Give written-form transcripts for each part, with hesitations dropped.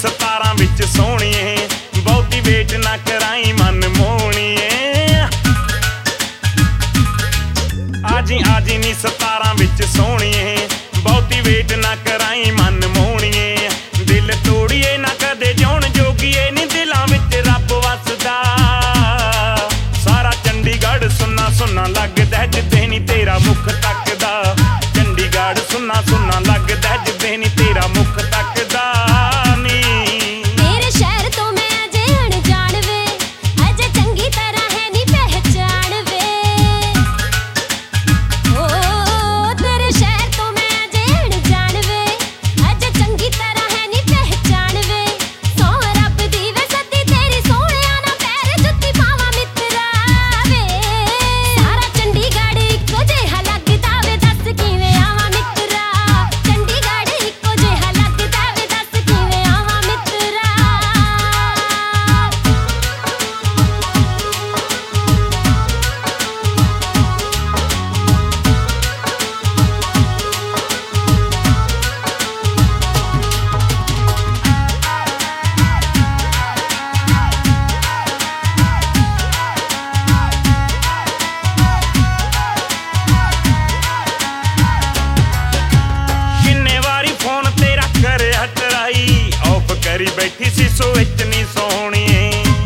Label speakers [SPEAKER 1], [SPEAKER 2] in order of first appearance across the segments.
[SPEAKER 1] 17 ਵਿੱਚ ਸੋਹਣੀਏ, ਬਹੁਤੀ ਵੇਟ ਨਾ ਕਰਾਈ ਮਨ ਮੋਹਣੀਏ। ਆਜੀ ਨੀ 17 ਵਿੱਚ ਸੋਹਣੀਏ, ਬਹੁਤੀ ਵੇਟ ਨਾ ਕਰਾਈ ਮਨ ਮੋਹਣੀਏ। ਦਿਲ ਤੋੜੀਏ ਨਾ ਕਦੇ ਜਿਉਣ ਜੋਗੀਏ, ਨੀ ਦਿਲਾਂ ਵਿੱਚ ਰੱਬ ਵਸਦਾ। ਸਾਰਾ ਚੰਡੀਗੜ੍ਹ ਸੁੰਨਾ ਸੁੰਨਾ ਲੱਗਦਾ ਜਿੱਦੇ ਨੀ ਤੇਰਾ ਮੁੱਖ ਤੱਕਦਾ। ਚੰਡੀਗੜ੍ਹ ਸੁੰਨਾ ਸੁੰਨਾ ਲੱਗਦਾ ਜਿੱਦੇ ਨੀ ਤੇਰਾ ਮੁੱਖ ਤੱਕਦਾ ਨੀ।
[SPEAKER 2] ਤੇਰੇ ਸ਼ਹਿਰ ਤੋਂ ਮੈਂ ਅਜੇ ਅਣਜਾਣ ਵੇ, ਅਜੇ ਚੰਗੀ ਤਰ੍ਹਾਂ ਹੈ ਨੀ ਪਹਿਚਾਣ ਵੇ। ਓ ਤੇਰੇ ਸ਼ਹਿਰ ਤੋਂ ਮੈਂ ਅਜੇ ਅਣਜਾਣ ਵੇ, ਅਜੇ ਚੰਗੀ ਤਰ੍ਹਾਂ ਹੈ ਨੀ ਪਹਿਚਾਣ ਵੇ। ਸੌ ਰੱਬ ਦੀ ਵੇ ਸੱਦੀ ਤੇਰੀ ਸੋਹਣਿਆ ਨਾ ਪੈਰ ਜੁੱਤੀ ਪਾਵਾਂ ਮਿੱਤਰਾ ਵੇ। ਸਾਰਾ ਚੰਡੀਗੜ੍ਹ ਇੱਕੋ ਜਿਹਾ ਲੱਗਦਾ ਵੇ, ਦੱਸ ਕਿਵੇਂ ਆਵਾਂ ਮਿੱਤਰਾ। ਚੰਡੀਗੜ੍ਹ ਇੱਕੋ ਜਿਹਾ ਲੱਗਦਾ ਵੇ, ਦੱਸ ਕਿਵੇਂ ਆਵਾਂ ਮਿੱਤਰਾ।
[SPEAKER 1] ਕਿੰਨੇ ਵਾਰੀ ਫੋਨ ਤੇਰਾ ਕਰਿਆ ਟਰਾਈ, ਆਫ ਕਰੀ ਬੈਠੀ ਸੀ ਸੋ ਵਿੱਚ ਨੀ ਸੋਹਣੀਏ।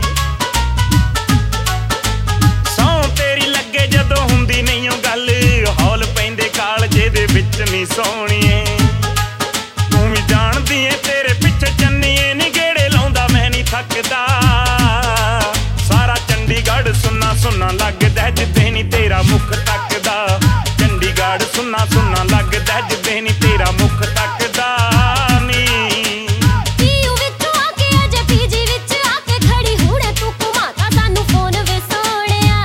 [SPEAKER 1] ਸੌ ਤੇਰੀ ਲੱਗੇ ਜਦੋਂ ਹੁੰਦੀ ਨਹੀਂ ਓ ਗੱਲ, ਹੌਲ ਪੈਂਦੇ ਕਾਲਜੇ ਦੇ ਵਿੱਚ ਨੀ ਸੋਹਣੀਏ। ਤੂੰ ਵੀ ਜਾਣਦੀ ਏ ਤੇਰੇ ਪਿੱਛੇ ਚੰਨੀਏ, ਨੀ ਗੇੜੇ ਲਾਉਂਦਾ ਮੈਂ ਨੀ ਥੱਕਦਾ। ਸਾਰਾ ਚੰਡੀਗੜ੍ਹ ਸੁੰਨਾ ਸੁੰਨਾ ਲੱਗਦਾ ਜਿੱਦੇ ਨੀ ਤੇਰਾ ਮੁੱਖ ਤੱਕਦਾ। ਚੰਡੀਗੜ੍ਹ ਸੁੰਨਾ ਸੁੰਨਾ ਲੱਗਦਾ ਜਿੱਦੇ ਨੀ ਤੇਰਾ ਮੁੱਖ ਤੱਕਦਾ ਨੀ।
[SPEAKER 2] ਪੀਯੂ ਵਿੱਚੋਂ ਆ ਕੇ ਅਜੇ ਪੀਜੀ ਵਿੱਚ ਆ ਕੇ ਖੜੀ ਹੁਣੇ ਤੂੰ ਘੁਮਾਤਾ ਸਾਨੂੰ ਫੋਨ ਵੇ ਸੋਹਣਿਆ।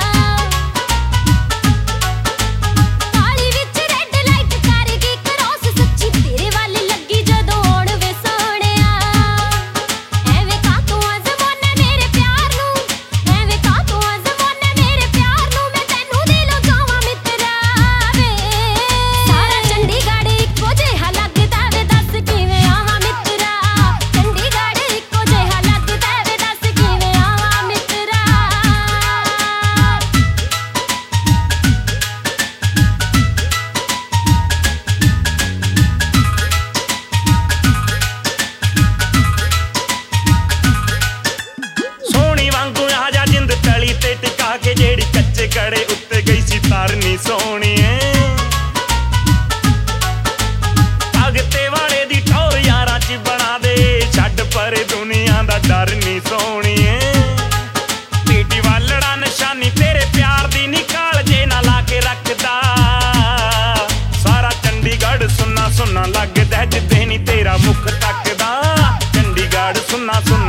[SPEAKER 2] ਕਾਲੀ ਵਿੱਚ ਰੈੱਡ ਲਾਈਟ ਕਰ ਗਈ ਕ੍ਰੋਸ, ਸੱਚੀ ਤੇਰੇ ਵੱਲ ਲੱਗੀ ਜਦੋਂ ਆਉਣ ਵੇ ਸੋਹਣਿਆ। ਐਵੇਂ ਕਾਹਤੋਂ ਅਜ਼ਮਾਉਣਾ ਮੇਰੇ ਪਿਆਰ ਨੂੰ, ਐਵੇਂ ਕਾਹਤੋਂ ਅਜ਼ਮਾਉਣਾ ਮੇਰੇ ਪਿਆਰ ਨੂੰ। ਮੈਂ ਤੈਨੂੰ ਦਿਲੋਂ ਚਾਹਾਂ ਮਿੱਤਰਾ ਵੇ। ਸਾਰਾ ਚੰਡੀਗੜ੍ਹ ਇੱਕੋ ਜਿਹਾ ਲੱਗਦਾ ਵੇ, ਦੱਸ ਕਿਵੇਂ ਆਵਾਂ ਮਿੱਤਰਾ। ਚੰਡੀਗੜ੍ਹ ਇੱਕੋ ਜਿਹਾ ਲੱਗਦਾ ਵੇ, ਦੱਸ ਕਿਵੇਂ ਆਵਾਂ ਮਿੱਤਰਾ।
[SPEAKER 1] ਸੋਹਣੀ ਵਾਂਗੂ ਆ ਜਾ ਜਿੰਦ ਤਲੀ ਤੇ ਟਿਕਾ ਕੇ, ਜਿਹੜੀ ਕੱਚੇ ਕੜੇ ਉੱਤੇ ਗਈ ਸੀ ਤਰਨੀ ਸੋਹਣੀਏ। ਭਗਤੇ ਵਾਲੇ ਦੀ ਠੌਰ ਯਾਰਾਂ 'ਚ ਬਣਾ ਦੇ, ਛੱਡ ਪਰੇ ਦੁਨੀਆ ਦਾ ਡਰ ਨੀ ਸੋਹਣੀਏ। ਪੀਟੀ ਵਾਲੜਾ ਨਿਸ਼ਾਨੀ ਤੇਰੇ ਪਿਆਰ ਦੀ ਨੀ ਕਾਲਜੇ ਨਾ ਲਾ ਕੇ ਰੱਖਦਾ। ਸਾਰਾ ਚੰਡੀਗੜ੍ਹ ਸੁੰਨਾ ਸੁੰਨਾ ਲੱਗਦਾ ਜਿੱਦੇ ਨੀ ਤੇਰਾ ਮੁੱਖ ਤੱਕਦਾ। ਚੰਡੀਗੜ੍ਹ ਸੁੰਨਾ ਸੁੰਨਾ